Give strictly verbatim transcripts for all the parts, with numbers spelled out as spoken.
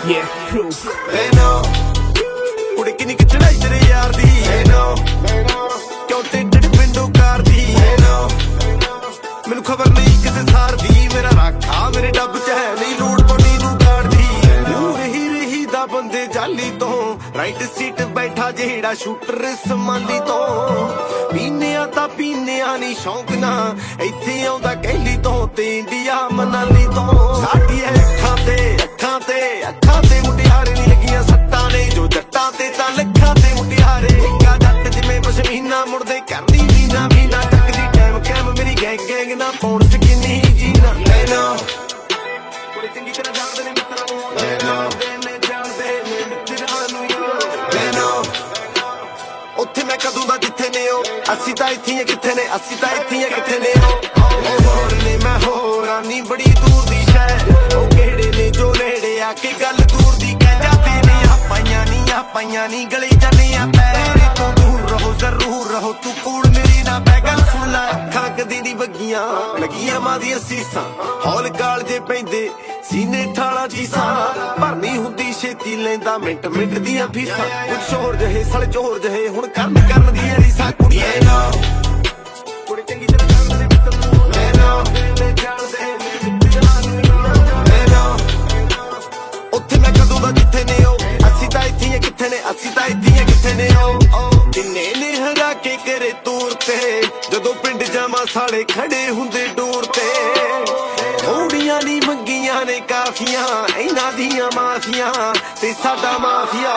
Yeah, proof. They know ਕੁੜੀ ਕਿੰਨੀ ਕਿ ਚੜਾਈ ਤੇਰੇ ਯਾਰ ਦੀ They know ਕਿਉਂ ਤੇ ਡਿੱਡ ਪਿੰਡੋਂ ਕਾਰ ਦੀ They know ਮੈਨੂੰ ਖਬਰ ਨਹੀਂ ਕਿਸੇ ਸਾਰ ਦੀ ਮੇਰਾ ਰਾਖਾ ਮੇਰੇ ਡੱਬ ਚ ਹੈ ਨਹੀਂ ਲੋੜ ਪਣੀ ਨੂੰ ਗਾੜਦੀ ਰਹੀ ਰਹੀ ਦਾ ਬੰਦੇ ਜਾਲੀ ਤੋਂ ਰਾਈਟ ਸੀਟ ਬੈਠਾ ਜਿਹੜਾ ਸ਼ੂਟਰ ਸਮਾਲੀ ਤੋਂ ਪੀਨਿਆ ਤਾਂ ਪੀਨਿਆ ਨਹੀਂ ਸ਼ੌਂਕ ਨਾ ਇੱਥੇ ਆਉਂਦਾ ਕਹਿਲੀ ਤੋਂ ਤੇ ਇੰਡੀਆ ਮਨਾਲੀ ਤੋਂ ਸਾਡੀ ਅੱਖਾਂ ਤੇ ਅੱਖਾਂ ਤੇ ਅੱਖਾਂ ਤੇ ਮੁਟਿਆਰੇ ਨਹੀਂ ਲੱਗੀਆਂ ਸੱਟਾਂ ਨੇ ਜੋ ਜੱਟਾਂ ਤੇ ਤਾਂ ਲੱਖਾਂ ਤੇ ਮੁਟਿਆਰੇ ਇੱਕਾ ਜੱਟ ਜਿਵੇਂ ਪਸ਼ਮੀਨਾ ਮੁੜਦੇ ਕਰਨੀ ਮੀਨਾ ਮੀਨਾ ਟੱਕਦੀ ਟਾਈਮ ਕੈਮ ਮੇਰੀ ਗੈਂਗ ਗੈਂਗ ਨਾ ਪਾਉਣ ਸਕਿੰਨੀ ਜੀਨਾ ਲੈ ਨਾ ਬੜੀ ਚੰਗੀ ਤਰ੍ਹਾਂ ਜਾਣਦੇ ਨੇ ਮਿੱਤਰਾਂ ਨੂੰ ਲੈ ਨਾ ਜਾਣਦੇ ਨੇ ਮਿੱਤਰਾਂ ਨੂੰ ਲੈ ਨਾ ਉੱਥੇ ਮੈਂ ਕਦੋਂ ਦਾ ਜਿੱਥੇ ਨੇ ਉਹ ਅਸੀਂ ਤਾਂ ਇੱਥੇ ਹੀ ਕਿੱਥੇ ਨੇ ਅਸੀਂ ਤਾਂ ਇੱਥੇ ਹੀ ਕਿੱਥੇ ਨੇ ਉਹ ਹੋਰ ਨੇ ਮੈਂ ਹੋਰਾਂ ਨੀ ਬੜੀ ਦੂਰ ਦੀ ਸ਼ਹਿਰ ਉਹ ਕਿਹੜੇ ਨੇ ਜੋ ਨੇੜੇ ਆ ਕੇ ਗੱਲ ਦੂਰ ਦੀ ਕਹਿ ਜਾਂਦੇ ਨੇ ਆਪਾਈਆਂ ਨੀ ਆਪਾਈਆਂ ਨੀ ਗਲੇ ਜਾਂਦੇ ਆ ਪੈਰੇ ਤੋਂ ਦੂਰ ਰਹੋ ਜ਼ਰੂਰ ਰਹੋ ਤੂੰ ਕੋਲ ਮੇਰੀ ਨਾ ਬੈ ਗੱਲ ਸੁਣ ਲੈ ਅੱਖਾਂ ਕਦੀ ਨੀ ਵੱਗੀਆਂ ਲੱਗੀਆਂ ਮਾਂ ਦੀਆਂ ਸੀਸਾਂ ਹੌਲ ਗਾਲ ਜੇ ਪੈਂਦੇ ਸੀਨੇ ਠਾਲਾ ਜੀਸਾਂ ਭਰਨੀ ਹੁੰਦੀ ਛੇਤੀ ਲੈਂਦਾ ਮਿੰਟ ਮਿੰਟ ਦੀਆਂ ਫੀਸਾਂ ਕੁਝ ਸ਼ੋਰ ਜਹੇ ਸਲ ਚੋਰ ਜਹੇ ਹੁਣ ਕਰਨ ਕਰਨ ਦੀ ਰੀਸਾਂ ਕੁੜੀਏ ਨਾ ਕੁੜੀ ਚੰਗੀ ਤਰ੍ਹਾਂ ਜਾਣਦੇ ਨੇ ਮਿੱਤਰ ਨੂੰ ਲੈ ਨਾ ਜਾਣਦੇ ਨੇ ਮਿੱਤਰਾਂ ਨੂੰ ਲੈ ਨਾ ਉੱਥੇ ਮੈਂ ਕਦੋਂ ਦਾ ਜਿੱਥੇ ਨੇ ਉਹ ਅਸੀਂ ਤਾਂ ਇੱਥੇ ਹੀ ਕਿੱਥੇ ਨੇ ਅਸੀਂ ਤਾਂ ਇੱਥੇ ਹੀ ਕਿੱਥੇ ਨੇ ਉਹ ਕਿੰਨੇ ਨੇ ਹਰਾ ਕੇ ਕਰੇ ਤੂਰ ਤੇ ਜਦੋਂ ਪਿੰਡ ਜਾਵਾਂ ਸਾਲੇ ਖੜੇ ਹੁੰਦੇ ਡੋਰ ਤੇ ਥੋੜੀਆਂ ਨੀ ਮੰਗੀਆਂ ਨੇ ਕਾਫੀਆਂ ਇਹਨਾਂ ਦੀਆਂ ਮਾਫੀਆਂ ਤੇ ਸਾਡਾ ਮਾਫੀਆ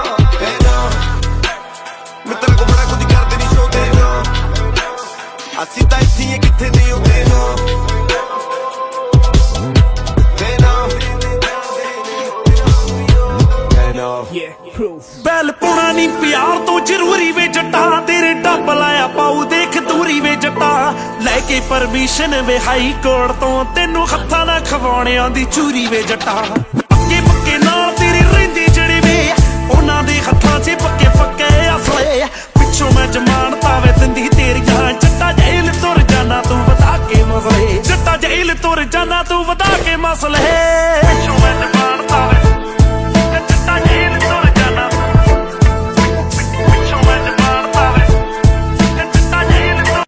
ਮਿੱਤਰ ਕੋ ਬੜਾ ਕੁਝ ਕਰਦੇ ਨੀ ਸੋਦੇ ਨਾ ਅਸੀਂ ਤਾਂ ਇੱਥੇ ਹੀ ਕਿੱਥੇ ਨੇ ਉਹਦੇ ਨਾ Yeah, proof. ਬੈਲ ਪੁਣਾ ਨੀ ਪਿਆਰ ਤੋਂ ਜ਼ਰੂਰੀ ਵੇ ਜੱਟਾ ਤੇਰੇ ਡੱਬ ਲਾਇਆ ਪਾਉ ਦੇਖ ਦੂਰੀ ਵੇ ਜੱਟਾ ਲੈ ਕੇ ਪਰਮਿਸ਼ਨ ਵੇ ਹਾਈ ਕੋਰਟ ਤੋਂ ਤੈਨੂੰ ਹੱਥਾਂ ਨਾਲ ਖਵਾਉਣਿਆਂ ਦੀ ਚੂਰੀ ਵੇ ਜੱਟਾ ਪੱਕੇ ਪੱਕੇ ਨਾਲ ਤੇਰੇ ਰਹਿੰਦੇ ਜਿਹੜੇ ਵੇ ਉਹਨਾਂ ਦੇ ਹੱਥਾਂ 'ਚ ਪੱਕੇ ਪੱਕੇ ਅਸਲੇ ਪਿੱਛੋਂ ਮੈਂ ਜਮਾਨਤਾ ਵੇ ਦਿੰਦੀ ਤੇਰੀਆਂ ਜੱਟਾ ਜੇਲ੍ਹ ਤੁਰ ਜਾਣਾ ਤੂੰ ਵਧਾ ਕੇ ਮਸਲੇ ਜੱਟਾ ਜੇਲ੍ਹ ਤੁਰ ਜਾਣਾ ਤੂੰ ਵਧਾ ਕੇ ਮਸਲੇ